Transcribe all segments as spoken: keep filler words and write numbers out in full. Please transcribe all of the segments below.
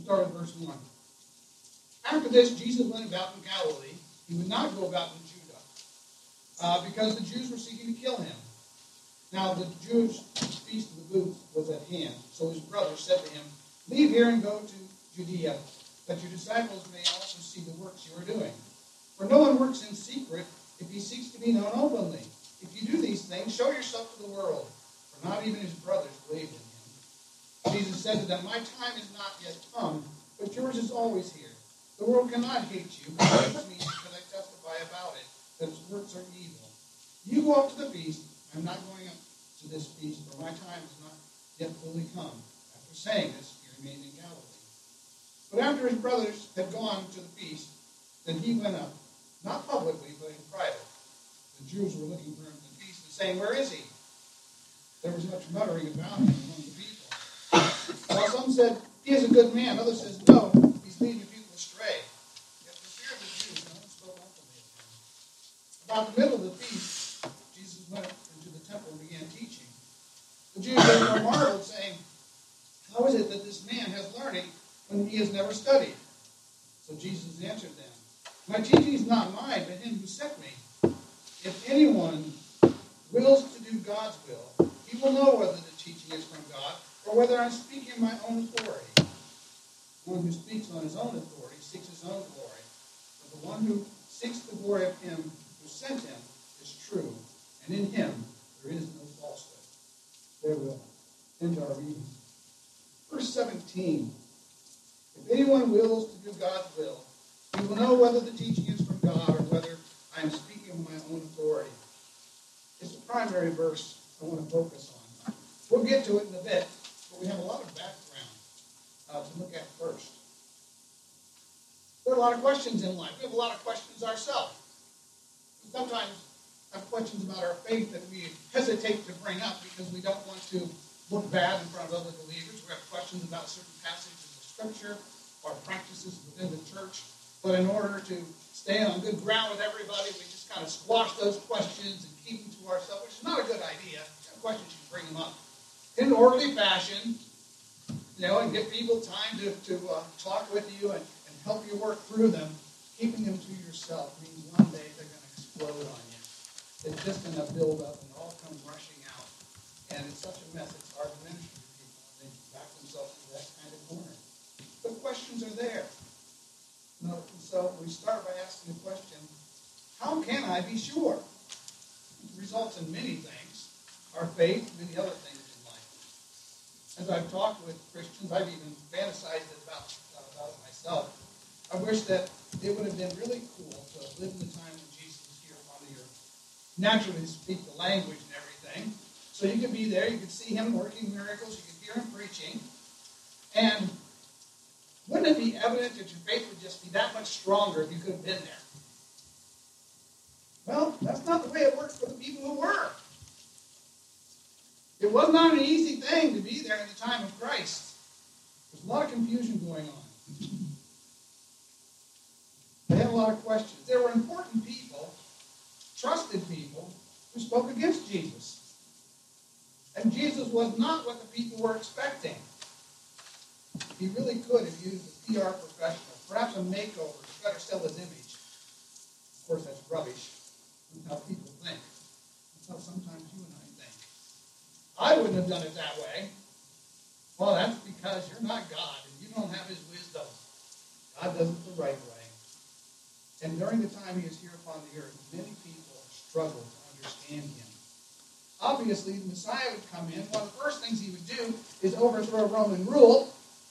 start with verse one. After this, Jesus went about in Galilee. He would not go about in Judah, uh, because the Jews were seeking to kill him. Now the Jewish feast of the booths was at hand. So his brothers said to him, "Leave here and go to Judea, that your disciples may also see the works you are doing. For no one works in secret if he seeks to be known openly. If you do these things, show yourself to the world." For not even his brothers believed in him. Jesus said to them, "My time is not yet come, but yours is always here. The world cannot hate you, but it hates me because I testify about it, that its works are evil. You go up to the feast. I am not going up to this feast, for my time is not yet fully come." After saying this, he remained in Galilee. But after his brothers had gone to the feast, then he went up, not publicly, but in private. The Jews were looking for him at the feast and saying, "Where is he?" There was much muttering about him among the people. While some said, "He is a good man," others said, "No, he's leading the people astray." Yet for fear of the Jews, no one spoke openly of him. About the middle of the feast, Jesus went into the temple and began teaching. The Jews therefore marveled, saying, "How is it that this man has learning when he has never studied?" So Jesus answered them, "My teaching is not mine, but him who sent me. If anyone wills to do God's will, he will know whether the teaching is from God or whether I'm speaking in my own authority. One who speaks on his own authority seeks his own glory, but the one who seeks the glory of him who sent him is true, and in him there is no falsehood." There we go. End our reading. Verse seventeen. If anyone wills to do God's will, he will know whether the teaching is from God or whether I am speaking of my own authority. It's the primary verse I want to focus on. We'll get to it in a bit, but we have a lot of background uh, to look at first. There are a lot of questions in life. We have a lot of questions ourselves. We sometimes have questions about our faith that we hesitate to bring up because we don't want to look bad in front of other believers. We have questions about certain passages of Scripture or practices within the church. But in order to stay on good ground with everybody, we just kind of squash those questions and keep them to ourselves, which is not a good idea. If you have questions, you bring them up in an orderly fashion, you know, and give people time to, to uh, talk with you and, and help you work through them. Keeping them to yourself means one day they're going to explode on you. It's just going to build up and it all comes rushing out. And it's such a mess, it's hard to minister to people when they back themselves into that kind of corner. The questions are there. You know, so we start by asking the question, how can I be sure? It results in many things. Our faith, many other things in life. As I've talked with Christians, I've even fantasized about, about it myself. I wish that it would have been really cool to have lived in the time when Jesus was here upon the earth. Naturally, to speak the language and everything. So you could be there, you could see him working miracles, you could hear him preaching. And wouldn't it be evident that your faith would just be that much stronger if you could have been there? Well, that's not the way it worked for the people who were. It was not an easy thing to be there in the time of Christ. There's a lot of confusion going on. They had a lot of questions. There were important people, trusted people, who spoke against Jesus. And Jesus was not what the people were expecting. He really could have used a P R professional, perhaps a makeover to better sell his image. Of course, that's rubbish. That's how people think. That's how sometimes you and I think. I wouldn't have done it that way. Well, that's because you're not God and you don't have his wisdom. God does it the right way. And during the time he is here upon the earth, many people struggle to understand him. Obviously, the Messiah would come in. One of the first things he would do is overthrow Roman rule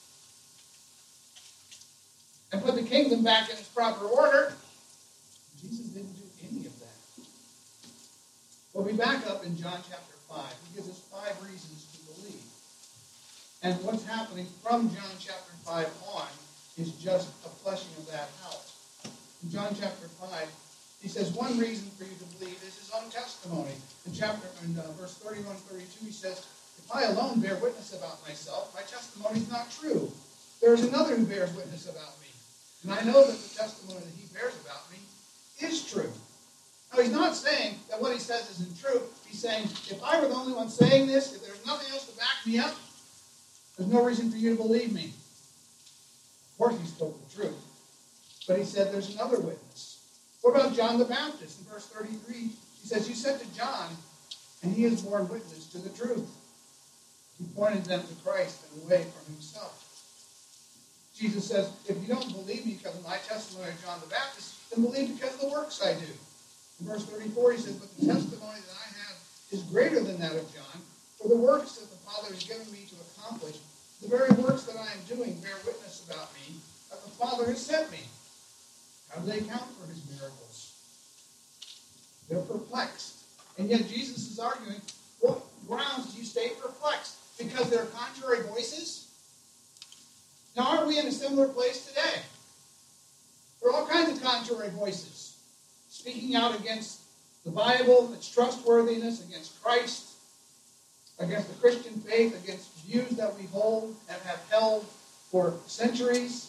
and put the kingdom back in its proper order. Jesus didn't do any of that. Well, we back up in John chapter five. He gives us five reasons to believe. And what's happening from John chapter five on is just a fleshing of that out. In John chapter five, he says one reason for you to believe is his own testimony. In chapter, in uh, verse thirty-one, thirty-two, he says, "If I alone bear witness about myself, my testimony is not true. There is another who bears witness about me. And I know that the testimony that he bears about me is true." Now, he's not saying that what he says isn't true. He's saying, if I were the only one saying this, if there's nothing else to back me up, there's no reason for you to believe me. Of course, he spoke the truth. But he said there's another witness. What about John the Baptist? In verse thirty-three, he says, you sent to John, and he has borne witness to the truth. He pointed them to Christ and away from himself. Jesus says, if you don't believe me because of my testimony of John the Baptist, then believe because of the works I do. In verse thirty-four, he says, but the testimony that I have is greater than that of John, for the works that the Father has given me to accomplish, the very works that I am doing bear witness about me, that the Father has sent me. How do they account for his miracles? They're perplexed. And yet Jesus is arguing, what grounds do you stay perplexed? Because there are contrary voices? Now, aren't we in a similar place today? There are all kinds of contrary voices speaking out against the Bible, its trustworthiness, against Christ, against the Christian faith, against views that we hold and have held for centuries.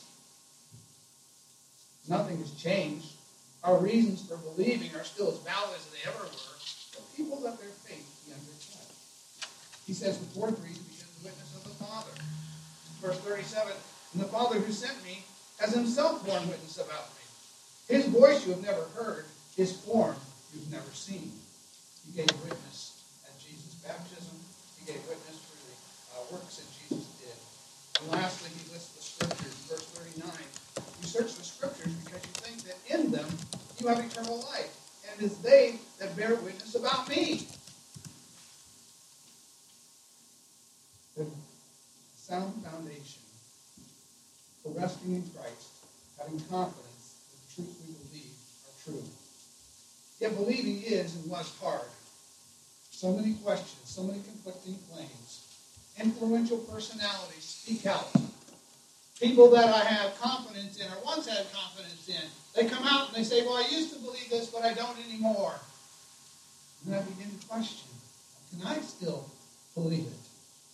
Nothing has changed. Our reasons for believing are still as valid as they ever were, but people let their faith be under attack. He says the fourth reason, because of the witness of the Father. Verse thirty-seven, and the Father who sent me has himself borne witness about me. His voice you have never heard, his form you've never seen. He gave witness at Jesus' baptism. He gave witness for the uh, works that Jesus did. And lastly, he lists the scriptures. Verse thirty-nine, you search the scriptures because you think that in them you have eternal life, and it is they that bear witness about me. The sound foundation for resting in Christ, having confidence that the truths we believe are true. Yet believing is and was hard. So many questions, so many conflicting claims. Influential personalities speak out. People that I have confidence in, or once had confidence in, they come out and they say, well, I used to believe this, but I don't anymore. And then I begin to question, can I still believe it?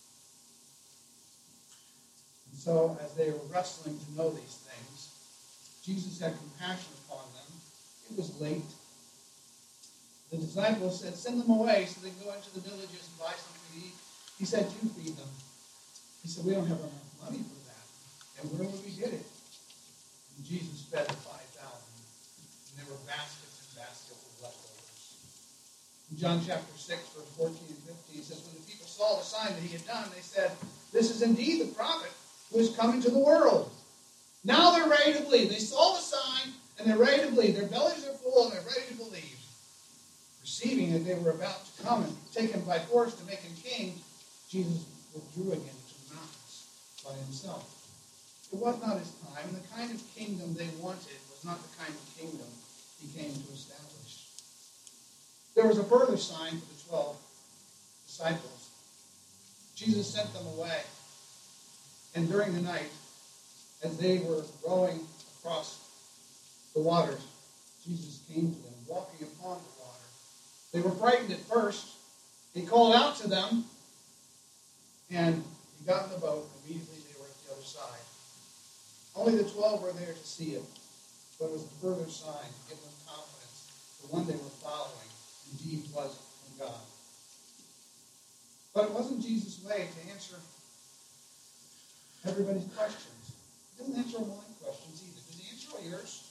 And so, as they were wrestling to know these things, Jesus had compassion upon them. It was late. The disciples said, send them away so they can go into the villages and buy something to eat. He said, you feed them. He said, we don't have enough money for that. And where would we get it? And Jesus fed the five thousand. And there were baskets and baskets of leftovers. In John chapter six, verse fourteen and fifteen, it says, when the people saw the sign that he had done, they said, this is indeed the prophet who is coming to the world. Now they're ready to believe. They saw the sign, and they're ready to believe. Their bellies are full, and they're ready to believe. Perceiving that they were about to come and take him by force to make him king, Jesus withdrew again to the mountains by himself. It was not his time, and the kind of kingdom they wanted was not the kind of kingdom he came to establish. There was a further sign for the twelve disciples. Jesus sent them away, and during the night, as they were rowing across the waters, Jesus came to them, walking upon the water. They were frightened at first. He called out to them, and he got in the boat, and immediately they were at the other side. Only the twelve were there to see it, but it was a further sign to give them confidence. The one they were following indeed was from God. But it wasn't Jesus' way to answer everybody's questions. He didn't answer all my questions either. Did he answer all yours?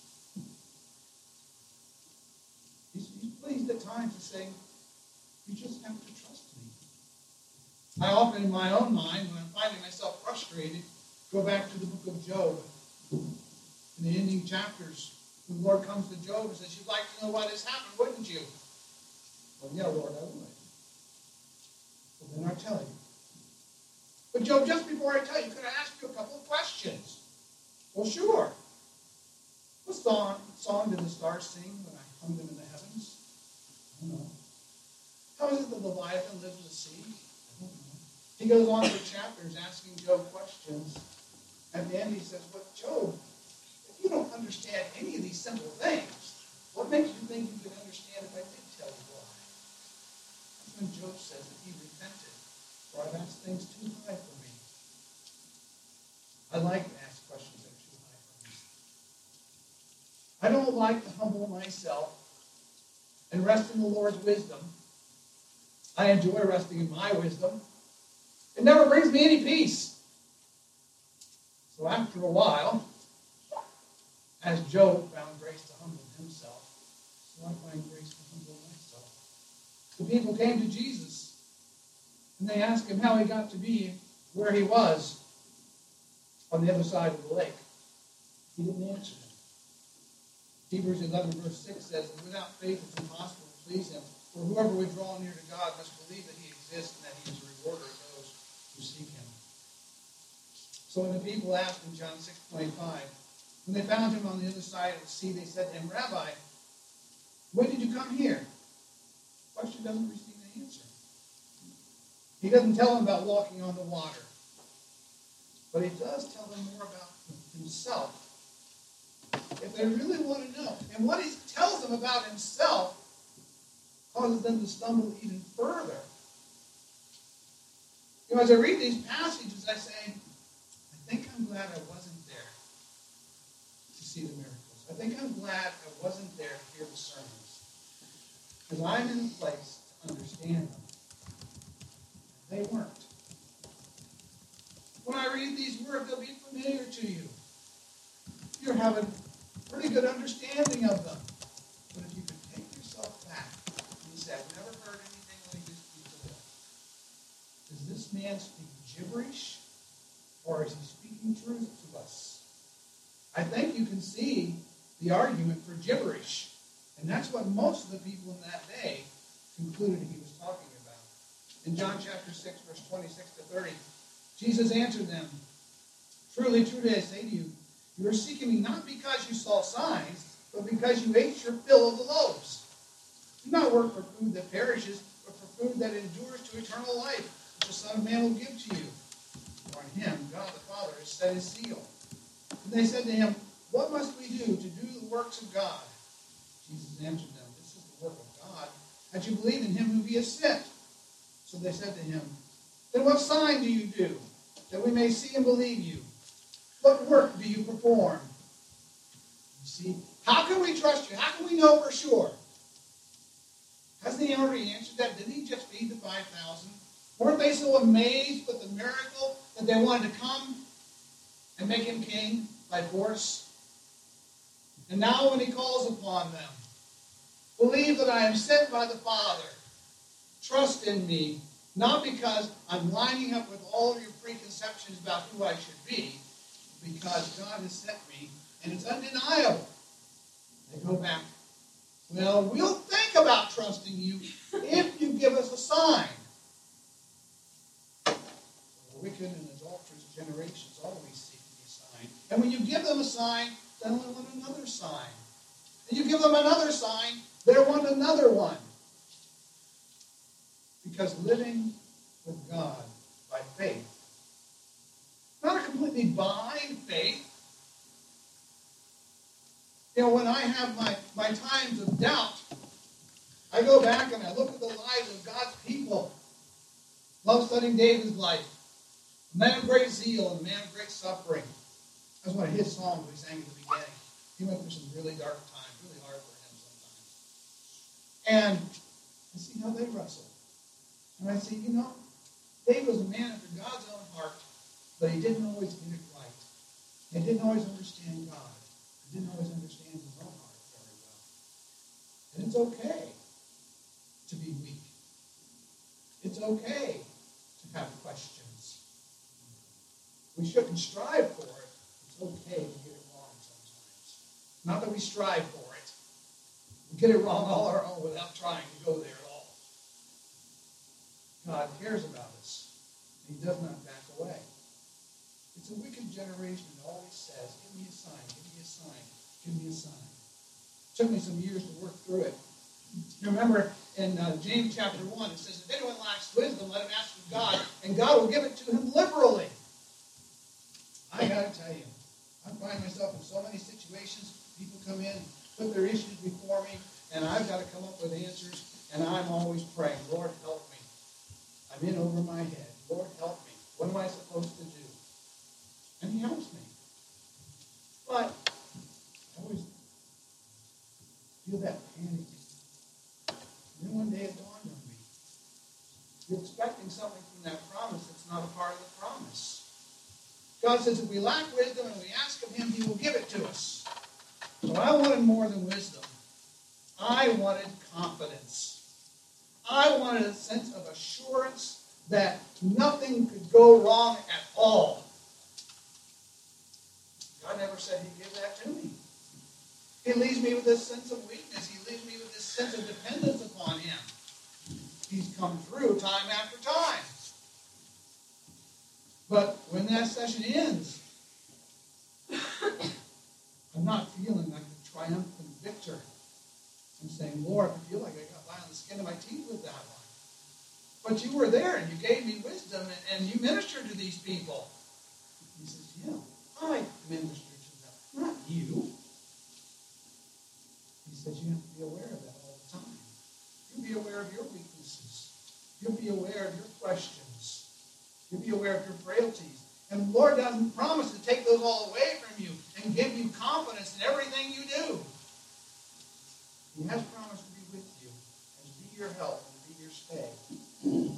He's, he's pleased at times to say, you just have to trust me. I often, in my own mind, when I'm finding myself frustrated, go back to the book of Job. In the ending chapters, the Lord comes to Job and says, you'd like to know why this happened, wouldn't you? Well, yeah, Lord, I would. Well, then I'll tell you. But Job, just before I tell you, could I ask you a couple of questions? Well, sure. What song, song did the stars sing when I hung them in the heavens? I don't know. How is it that Leviathan lives in the sea? I don't know. He goes on for chapters asking Job questions. At the end he says, but Job, if you don't understand any of these simple things, what makes you think you could understand if I did tell you why? That's when Job says that he repented, for I've asked things too high for me. I like to ask questions that are too high for me. I don't like to humble myself and rest in the Lord's wisdom. I enjoy resting in my wisdom. It never brings me any peace. So after a while, as Job found grace to humble himself, so I find grace to humble myself. The people came to Jesus, and they asked him how he got to be where he was on the other side of the lake. He didn't answer them. Hebrews eleven verse six says, "And without faith it's impossible to please him. For whoever would draw near to God must believe that he exists and that he is a rewarder of those who seek him." So when the people asked in John six twenty-five, when they found him on the other side of the sea, they said to him, "Rabbi, when did you come here?" The question doesn't receive an answer. He doesn't tell them about walking on the water. But he does tell them more about himself. If they really want to know. And what he tells them about himself causes them to stumble even further. You know, as I read these passages, I say, I think I'm glad I wasn't there to see the miracles. I think I'm glad I wasn't there to hear the sermons. Because I'm in a place to understand them. They weren't. When I read these words, they'll be familiar to you. You're having a pretty good understanding of them. But if you could take yourself back and you say, I've never heard anything like this before. Does this man speak gibberish? Or is he speaking truth to us? I think you can see the argument for gibberish. And that's what most of the people in that day concluded he was talking about. In John chapter six, verse twenty-six to thirty, Jesus answered them, "Truly, truly, I say to you, you are seeking me not because you saw signs, but because you ate your fill of the loaves. Do not work for food that perishes, but for food that endures to eternal life, which the Son of Man will give to you. For on him God the Father has set his seal." And they said to him, "What must we do to do the works of God?" Jesus answered them, "This is the work of God, that you believe in him whom he has sent." So they said to him, "Then what sign do you do, that we may see and believe you? What work do you perform?" You see, how can we trust you? How can we know for sure? Hasn't he already answered that? Didn't he just feed the five thousand? Weren't they so amazed with the miracle that they wanted to come and make him king by force? And now when he calls upon them, believe that I am sent by the Father. Trust in me, not because I'm lining up with all of your preconceptions about who I should be, because God has sent me, and it's undeniable. They go back, "Well, we'll think about trusting you if you give us a sign." The wicked and adulterous generations always seek a sign. And when you give them a sign, they want another sign. And you give them another sign, they want another one. Because living with God by faith, not a completely blind faith. You know, when I have my, my times of doubt, I go back and I look at the lives of God's people. Love studying David's life. A man of great zeal and a man of great suffering. That's one of his songs we sang at the beginning. He went through some really dark times, really hard for him sometimes. And I see how they wrestle. And I say, you know, David was a man after God's own heart, but he didn't always get it right. He didn't always understand God. He didn't always understand his own heart very well. And it's okay to be weak. It's okay to have questions. We shouldn't strive for it. It's okay to get it wrong sometimes. Not that we strive for it. We get it wrong all our own without trying to go there at all. God cares about us. He does not back away. It's a wicked generation that always says, "Give me a sign, give me a sign, give me a sign." It took me some years to work through it. You remember in uh, James chapter one, it says, "If anyone lacks wisdom, let him ask of God, and God will give it to him liberally." I got to tell you, I find myself in so many situations. People come in, put their issues before me, and I've got to come up with answers, and I'm always praying, "Lord, help me. I'm in over my head. Lord, help me. What am I supposed to do?" And he helps me. But I always feel that panic. And then one day it dawned on me. You're expecting something from that promise that's not a part of the promise. God says if we lack wisdom and we ask of him, he will give it to us. But I wanted more than wisdom. I wanted confidence. I wanted a sense of assurance that nothing could go wrong at all. God never said he'd give that to me. He leaves me with this sense of weakness. He leaves me with this sense of dependence upon him. He's come through time after time. But when that session ends, I'm not feeling like a triumphant victor. I'm saying, Lord, I feel like I got by on the skin of my teeth with that one. But you were there and you gave me wisdom and, and you ministered to these people. He says, yeah, I ministered to them, not you. He says you have to be aware of that all the time. You'll be aware of your weaknesses. You'll be aware of your questions. You'll be aware of your frailties. And the Lord doesn't promise to take those all away from you and give you confidence in everything you do. He has promised to be with you and to be your help and to be your stay.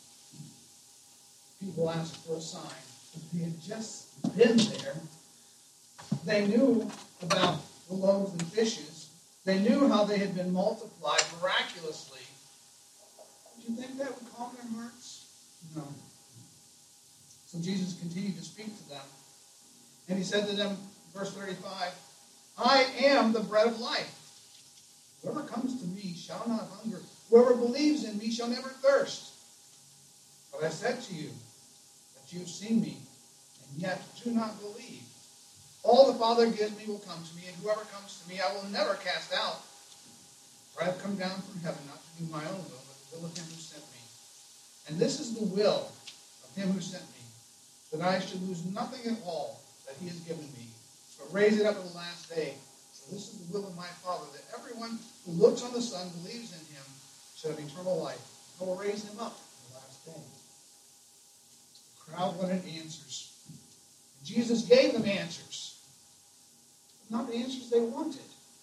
People ask for a sign. They had just been there. They knew about the loaves and fishes. They knew how they had been multiplied miraculously. Do you think that would calm their hearts? No. So Jesus continued to speak to them. And he said to them, verse thirty-five, I am the bread of life. Whoever comes to me shall not hunger. Whoever believes in me shall never thirst. But I said to you that you have seen me, and yet do not believe. All the Father gives me will come to me, and whoever comes to me I will never cast out. For I have come down from heaven not to do my own will, but the will of him who sent me. And this is the will of him who sent me, that I should lose nothing at all that he has given me, but raise it up at the last day. So this is the will of my Father, that everyone who looks on the Son, believes in him, shall have eternal life. I will raise him up at the last day. The crowd wanted answers. Jesus gave them answers, but not the answers they wanted.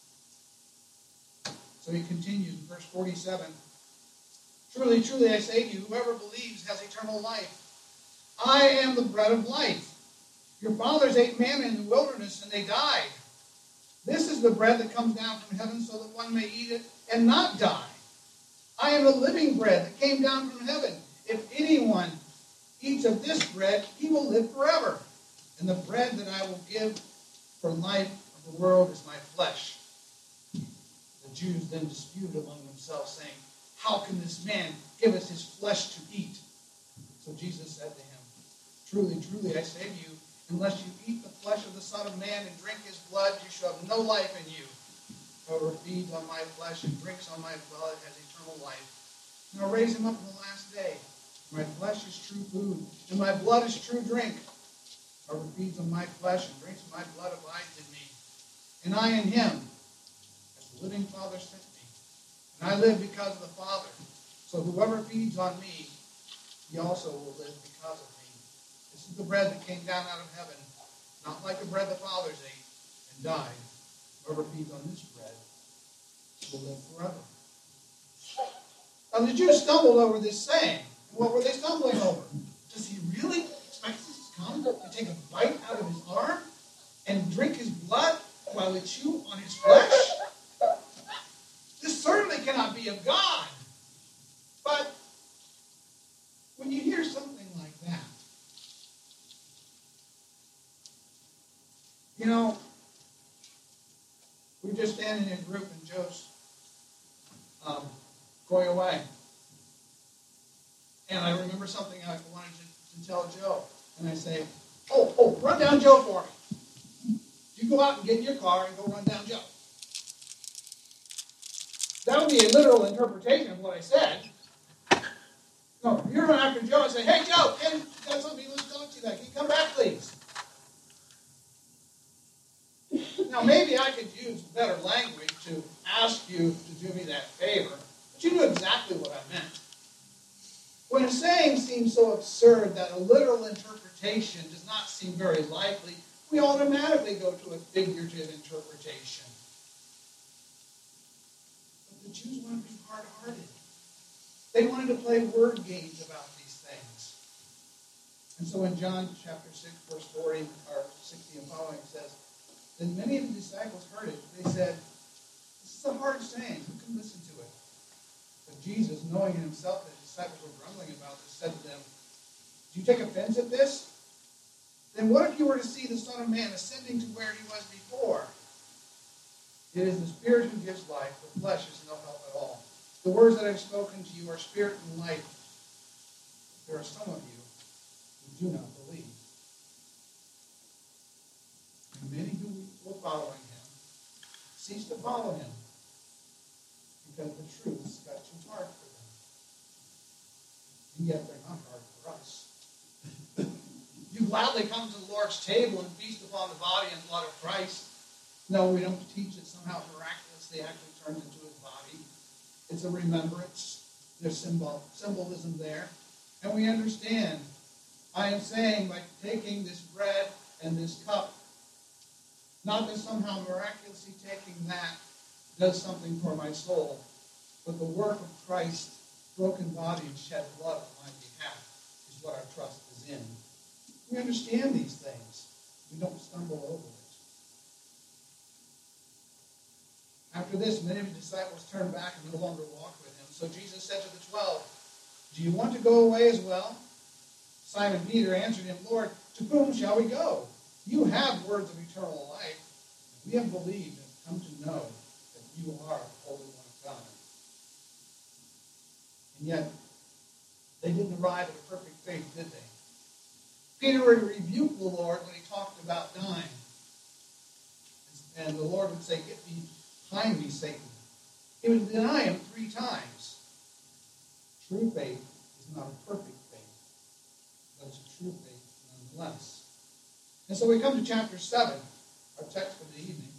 So he continues in verse forty-seven. Truly, truly, I say to you, whoever believes has eternal life. I am the bread of life. Your fathers ate manna in the wilderness, and they died. This is the bread that comes down from heaven, so that one may eat it and not die. I am the living bread that came down from heaven. If anyone eats of this bread, he will live forever. And the bread that I will give for life of the world is my flesh. The Jews then disputed among themselves, saying, how can this man give us his flesh to eat? So Jesus said to him, truly, truly, I say to you, unless you eat the flesh of the Son of Man and drink his blood, you shall have no life in you. Whoever feeds on my flesh and drinks on my blood has eternal life. And I'll raise him up in the last day. My flesh is true food, and my blood is true drink. Whoever feeds on my flesh and drinks my blood abides in me, and I in him, as the living Father sent me. And I live because of the Father. So whoever feeds on me, he also will live because of me. This is the bread that came down out of heaven, not like the bread the fathers ate and died. Whoever feeds on this bread will live forever. Now the Jews stumbled over this saying. And what were they stumbling over? Does he really expect us to come and take a bite out of his arm and drink his blood while we chew on his flesh? This certainly cannot be of God. But when you hear something like that, you know, we're just standing in a group and Joe's um, going away. And I remember something I wanted to, to tell Joe. And I say, oh, oh, run down Joe for me. You go out and get in your car and go run down Joe. That would be a literal interpretation of what I said. No, you run after Joe and say, hey, Joe, Ken, got something to talk to you about. Can you come back, please? Now, maybe I could use better language to ask you to do me that favor, but you knew exactly what I meant. When a saying seems so absurd that a literal interpretation does not seem very likely, we automatically go to a figurative interpretation. But the Jews wanted to be hard-hearted. They wanted to play word games about these things. And so in John chapter six, verse forty, or sixty and following, it says, then many of the disciples heard it. They said, this is a hard saying. Who can listen to it? But Jesus, knowing in himself that his disciples were grumbling about this, said to them, do you take offense at this? Then what if you were to see the Son of Man ascending to where he was before? It is the Spirit who gives life. The flesh is no help at all. The words that I have spoken to you are spirit and life. There are some of you who do not believe. And many who were following him ceased to follow him because the truths got too hard for them. And yet they're not hard for us. You gladly come to the Lord's table and feast upon the body and blood of Christ. No, we don't teach that somehow miraculously actually turns into his body. It's a remembrance. There's symbol, symbolism there. And we understand. I am saying by taking this bread and this cup, not that somehow miraculously taking that does something for my soul, but the work of Christ's broken body and shed blood on my behalf is what our trust is in. We understand these things. We don't stumble over it. After this, many of his disciples turned back and no longer walked with him. So Jesus said to the twelve, do you want to go away as well? Simon Peter answered him, Lord, to whom shall we go? You have words of eternal life. We have believed and come to know that you are the Holy One of God. And yet, they didn't arrive at a perfect faith, did they? Peter would rebuke the Lord when he talked about dying. And the Lord would say, get behind me, Satan. He would deny him three times. True faith is not a perfect faith, but it's a true faith nonetheless. And so we come to chapter seven, our text for the evening.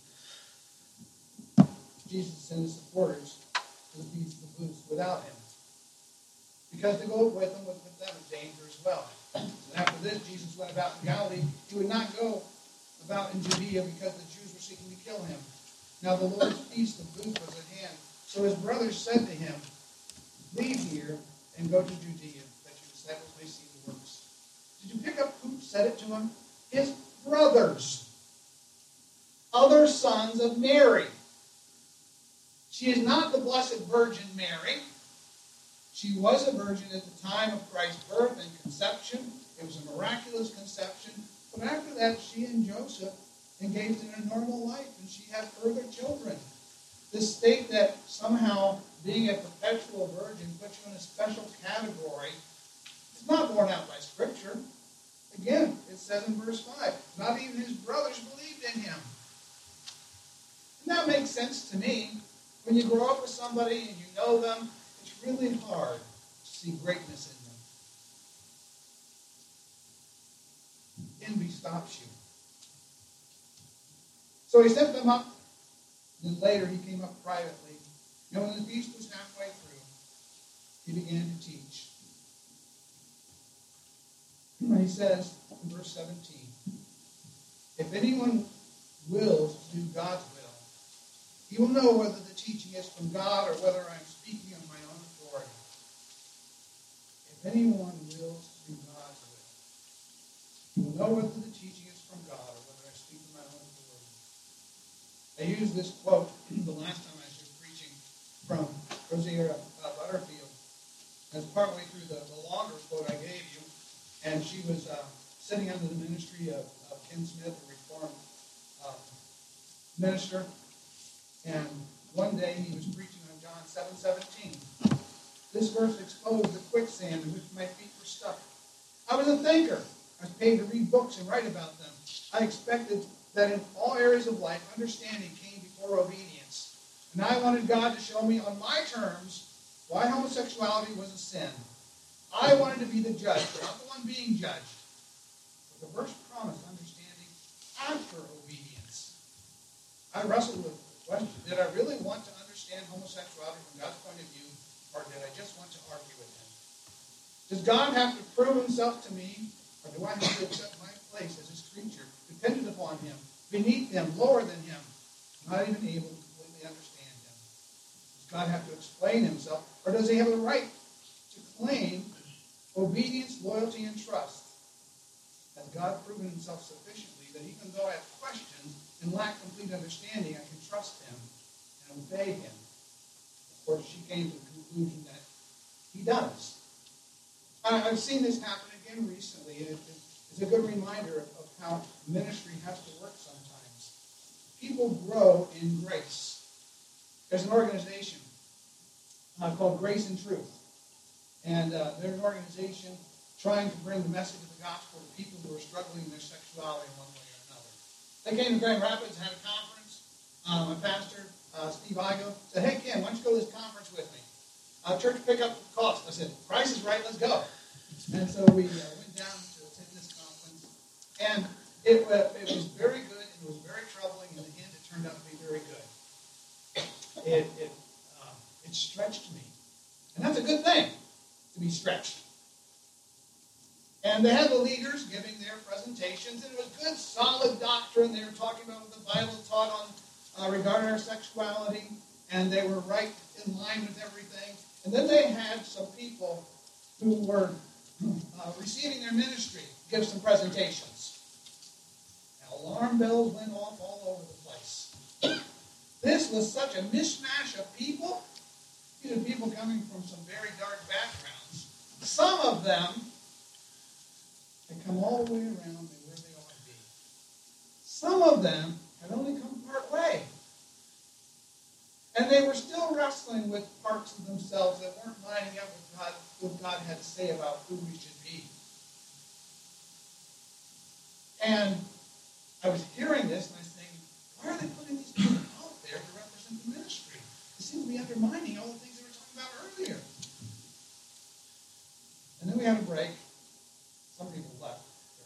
Jesus and his supporters to the Feast of Booths without him. Because to go with them was with them a danger as well. And after this, Jesus went about in Galilee. He would not go about in Judea because the Jews were seeking to kill him. Now the Lord's Feast of Booths was at hand. So his brothers said to him, leave here and go to Judea, that your disciples may see the works. Did you pick up who said it to him? His brothers, other sons of Mary. She is not the Blessed Virgin Mary. She was a virgin at the time of Christ's birth and conception. It was a miraculous conception. But after that, she and Joseph engaged in a normal life, and she had further children. This state that somehow being a perpetual virgin puts you in a special category is not borne out by Scripture. Again, it says in verse five, not even his brothers believed in him. And that makes sense to me. When you grow up with somebody and you know them, it's really hard to see greatness in them. Envy stops you. So he sent them up. Then later he came up privately. And when the feast was halfway through, he began to teach. And he says in verse seventeen, if anyone wills to do God's will, he will know whether the teaching is from God or whether I am speaking on my own authority. If anyone wills to do God's will, he will know whether the teaching is from God or whether I speak on my own authority. I used this quote the last time I was preaching from Rosaria uh, Butterfield as partway through the, the longer quote I gave you. And she was uh, sitting under the ministry of, of Ken Smith, a Reformed uh, minister. And one day he was preaching on John seven seventeen. This verse exposed the quicksand in which my feet were stuck. I was a thinker. I was paid to read books and write about them. I expected that in all areas of life, understanding came before obedience. And I wanted God to show me on my terms why homosexuality was a sin. I wanted to be the judge, not the one being judged. But the verse promised understanding after obedience. I wrestled with the question, did I really want to understand homosexuality from God's point of view, or did I just want to argue with him? Does God have to prove himself to me, or do I have to accept my place as his creature, dependent upon him, beneath him, lower than him, not even able to completely understand him? Does God have to explain himself, or does he have the right to claim obedience, loyalty, and trust? has God proven himself sufficiently that even though I have questions and lack complete understanding, I can trust him and obey him? Of course, she came to the conclusion that he does. I've seen this happen again recently, and it's a good reminder of how ministry has to work sometimes. People grow in grace. There's an organization uh, called Grace and Truth, and uh, they're an organization trying to bring the message of the gospel to people who are struggling in their sexuality in one way or another. They came to Grand Rapids, had a conference. Uh, my pastor, uh, Steve Igo, said, "Hey, Ken, why don't you go to this conference with me? Uh, church pick up the cost." I said, "Price is right, let's go." And so we uh, went down to attend this conference. And it, uh, it was very good, and it was very troubling. In the end, it turned out to be very good. It, it, uh, it stretched me. And that's a good thing, to be stretched. And they had the leaders giving their presentations, and it was good, solid doctrine. They were talking about what the Bible taught on uh, regarding our sexuality, and they were right in line with everything. And then they had some people who were uh, receiving their ministry give some presentations. And alarm bells went off all over the place. This was such a mishmash of people. These are people coming from some very dark backgrounds. Some of them had come all the way around to where they ought to be. Some of them had only come part way. And they were still wrestling with parts of themselves that weren't lining up with God, what God had to say about who we should be. And I was hearing this, and I was thinking, why are they putting these people out there to represent the ministry? They seem to be undermining all the things they were talking about earlier. And then we had a break. Some people left.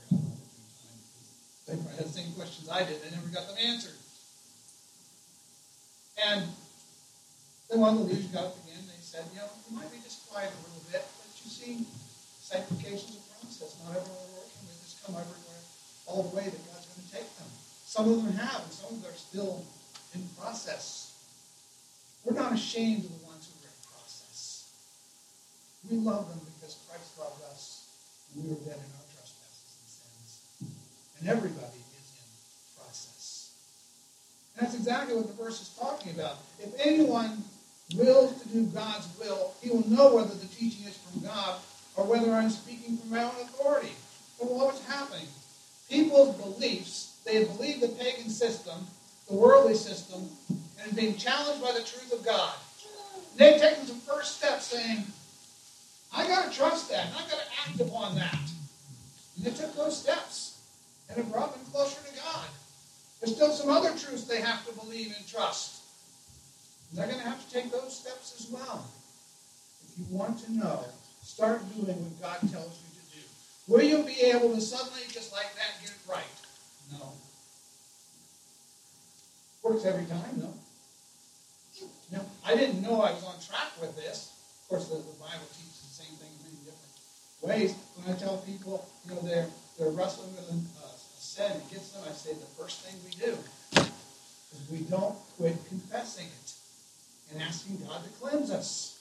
They probably had the same questions I did. They never got them answered. And then one of the leaders got up again, and they said, you know, you might be disquieted a little bit, but you see, sanctification is a process. Not everyone we're working with has come everywhere all the way that God's going to take them. Some of them have, and some of them are still in process. We're not ashamed of the ones who are in process. We love them because Christ loved us, and we were dead in our trespasses and sins. And everybody is in process. And that's exactly what the verse is talking about. If anyone wills to do God's will, he will know whether the teaching is from God or whether I'm speaking from my own authority. But what was happening? People's beliefs, they had believed the pagan system, the worldly system, and had been challenged by the truth of God. And they had taken some first steps saying, I got to trust that, and I got to act upon that. And they took those steps, and it brought them closer to God. There's still some other truths they have to believe and trust. And they're going to have to take those steps as well. If you want to know, start doing what God tells you to do. Will you be able to suddenly, just like that, get it right? No. Works every time, no. Now, I didn't know I was on track with this. Of course, the, the Bible teaches the same thing in many different ways. When I tell people, you know, they're, they're wrestling with a, a sin against them, I say the first thing we do is we don't quit confessing it and asking God to cleanse us.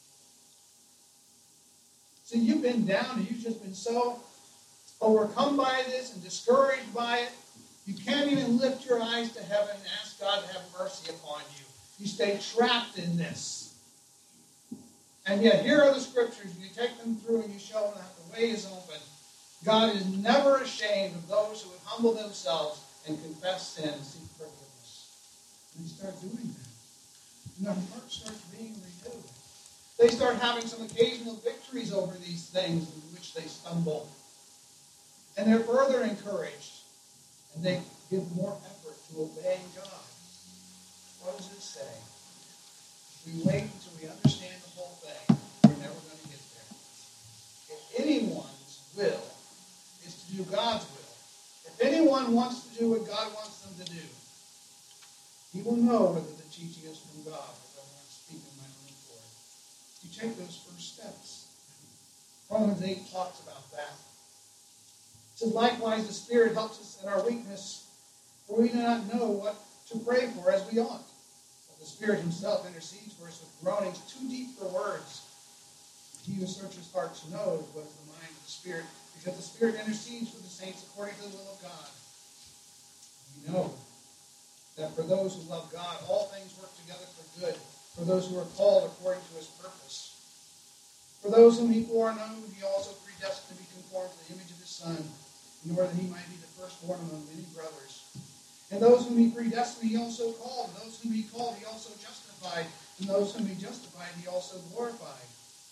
So you've been down and you've just been so overcome by this and discouraged by it, you can't even lift your eyes to heaven and ask God to have mercy upon you. You stay trapped in this. And yet here are the scriptures. You take them through and you show them that the way is open. God is never ashamed of those who would humble themselves and confess sin and seek forgiveness. And they start doing that. And their heart starts being renewed. They start having some occasional victories over these things in which they stumble. And they're further encouraged. And they give more effort to obeying God. What does it say? If we wait until we understand the whole thing, we're never going to get there. If anyone's will is to do God's will, if anyone wants to do what God wants them to do, he will know whether the teaching is from God or whether I'm speaking my own authority. You take those first steps. Romans eight talks about that. It says, likewise, the Spirit helps us in our weakness, for we do not know what to pray for as we ought. But the Spirit himself intercedes for us with groanings too deep for words. He who searches hearts knows what is the mind of the Spirit, because the Spirit intercedes for the saints according to the will of God. We know that for those who love God, all things work together for good, for those who are called according to his purpose. For those whom he foreknew, he also predestined to be conformed to the image of his Son, in order that he might be the firstborn among many brothers. And those whom he predestined, he also called. And those whom he called, he also justified. And those whom he justified, he also glorified.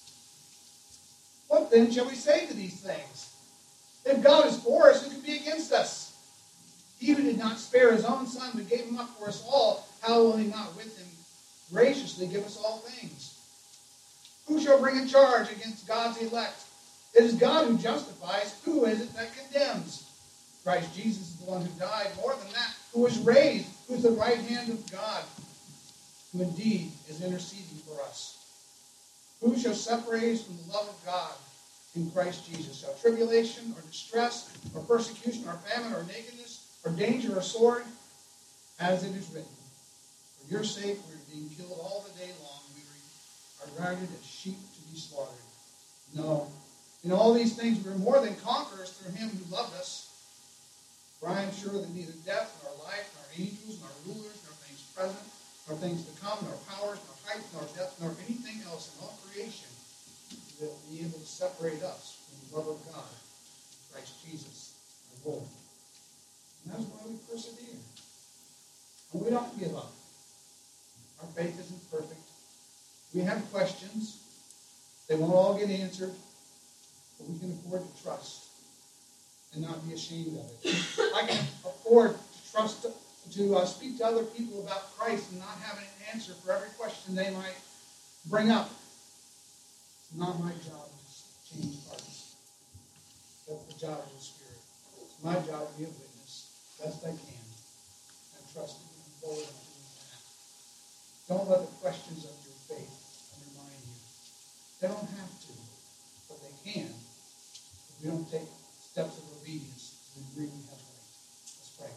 What then shall we say to these things? If God is for us, who can be against us? He who did not spare his own Son, but gave him up for us all, how will he not with him graciously give us all things? Who shall bring a charge against God's elect? It is God who justifies. Who is it that condemns? Christ Jesus is the one who died, more than that, who was raised, who is the right hand of God, who indeed is interceding for us. Who shall separate us from the love of God in Christ Jesus? Shall tribulation, or distress, or persecution, or famine, or nakedness, or danger, or sword? As it is written, for your sake we are being killed all the day long. We are regarded as sheep to be slaughtered. No. In all these things we are more than conquerors through him who loved us. For I am sure that neither death, nor life, nor angels, nor rulers, nor things present, nor things to come, nor powers, nor height, nor depth, nor anything else in all creation will be able to separate us from the love of God, Christ Jesus, our Lord. And that's why we persevere. And we don't give up. Our faith isn't perfect. We have questions. They won't all get answered. But we can afford to trust and not be ashamed of it. I can afford to trust to, to uh, speak to other people about Christ and not have an answer for every question they might bring up. It's not my job to change hearts. That's the job of the Spirit. It's my job to be a witness, best I can, and trust that you can forward on doing that. Don't let the questions of your faith undermine you. They don't have to, but they can if we don't take steps of obedience to the degree we have right. Let's pray.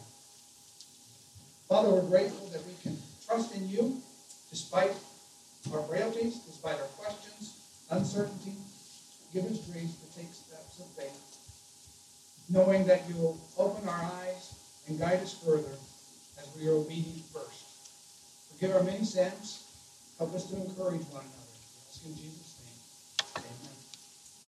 Father, we're grateful that we can trust in you despite our frailties, despite our questions, uncertainty. Give us grace to take steps of faith, knowing that you will open our eyes and guide us further as we are obedient first. Forgive our many sins. Help us to encourage one another. We ask in Jesus' name. Amen.